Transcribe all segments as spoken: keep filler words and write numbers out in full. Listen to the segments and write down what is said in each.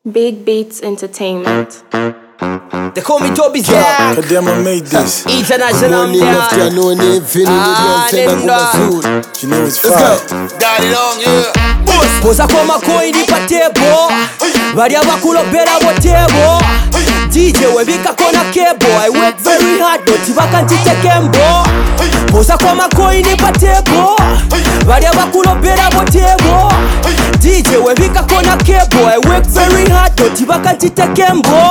Big Beats Entertainment. They call me Toby Yeah, Jack. kadema made this. International Morning after man. noon, evening, Ah, again, send nenda. a good. You know it's Let's fire. go. Got it on, yeah. Boss. Poza kwa makoini patebo. Varia bakulobera botebo. D J webika kona kebo. I work very hard, doti baka njite kembo. Poza kwa makoini patebo. Varia bakulobera botebo. D J webika kona kebo. I work very hard, doti baka njite kembo.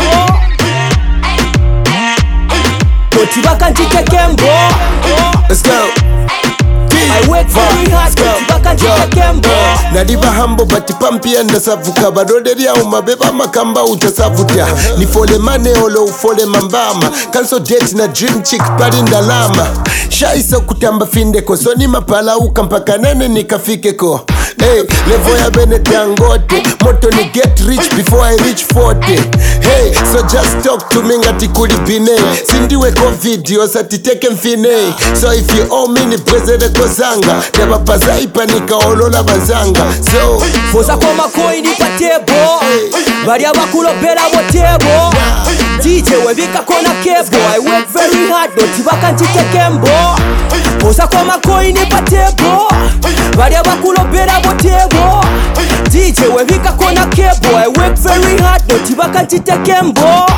Doti baka njite kembo. Let's go. I work very hard, doti baka njite kembo. Nadiba hambo bati pampi enda savuka Barode ya umabeba makamba utasavuta Nifole mane olo ufole mambama Cancel date na dream chick pari ndalama Shaisa kutamba finde ko Soni mapala uka mpaka nene nikafike ko Hey, levo ya bene tangote Moto ni get rich before I reach forty Hey, so just talk to me ngati kuli bine Sindiwe ko video sati teke mfine So if you owe me ni prezede ko zanga Neba paza ipanika olola bazanga So, Poza kwa makoini patebo. Varia bakulobera botebo. D J webika kona kebo. I work very hard, doti baka njite kembo. Poza kwa makoini patebo. Varia bakulobera botebo. D J webika kona kebo. I work very hard, doti baka njite kembo.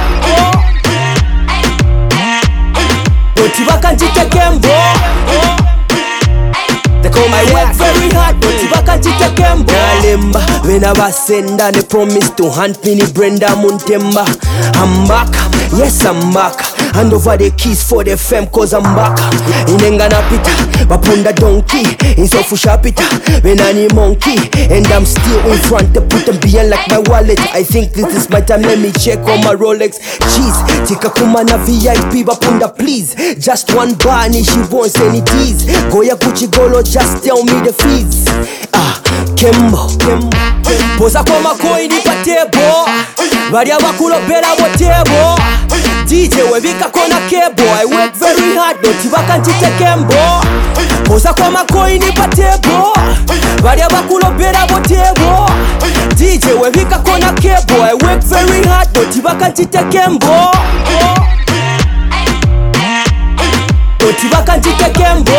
Doti baka njite kembo. They call my work very hard, but if I can't take kembo. Nalemba, when I was senda, they promise to hunt me ni Brenda Muntemba. I'm back, yes I'm back. Hand over the keys for the femme cause I'm back. Inenga na pita, bapunda donkey. Insofu shapita, when I need monkey. And I'm still in front to put them behind like my wallet. I think this is my time, let me check on my Rolex. Jeez, tika kuma na V I P bapunda please. Just one bar and she won't say any tease. Goya Gucci Golo, just tell me the fees. Ah, Kembo, Kembo. Poza kwa makoini patebo. Varia bakulobera botebo. D J webika kona kebo. I work very hard, doti baka njite kembo. Poza kwa makoini patebo. Varia bakulobera botebo. D J webika kona kebo. I work very hard, doti baka njite kembo. Doti baka njite kembo.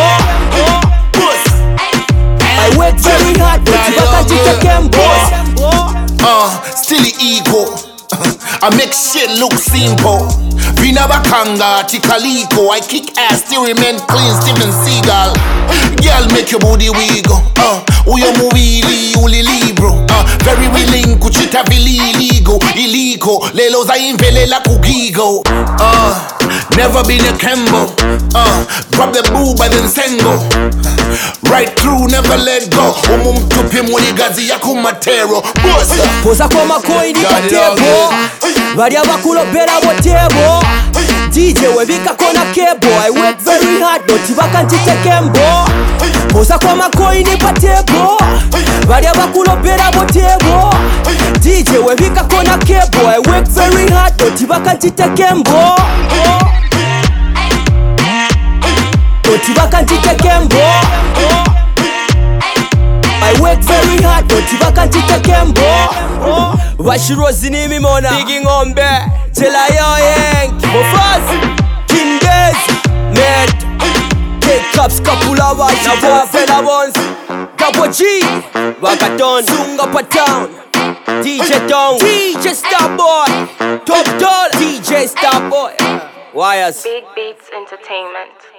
I work very hard, doti baka njite kembo. Uh, still the ego. I make shit look simple. Vina bakanga, tikaliko. I kick ass, still remain clean, Steven Seagal. Girl, make your booty wiggle. Uh, uyo muwili, uli libro. Uh, very willing, kuchita vili illegal. Illegal, lelo za impelela kugigo. Uh, never been a Kembo. Uh, grab the boob and then sengo. Right through, never let go. Umum tupi muli gazi ya kumatero. Bossa. Poza kwa makoini patebo. Varia bakulobera botebo. D J webika kona kebo. I work very hard, doti baka njite kembo. Poza kwa makoini patebo. Varia bakulobera botebo. D J webika kona kebo. I work very hard, doti baka njite kembo. Doti baka njite kembo. I work very hard, doti baka njite kembo. Washirozi ni mimona Bigi ngombe Tela yo yenki Mofazi King Daisy Med K-Cups Kapula Washi Na Bofe na Bonzi Kapo G Wakaton Sunga pa town D J Dong D J Starboy Top Dollar D J Starboy Wires Big Beats Entertainment.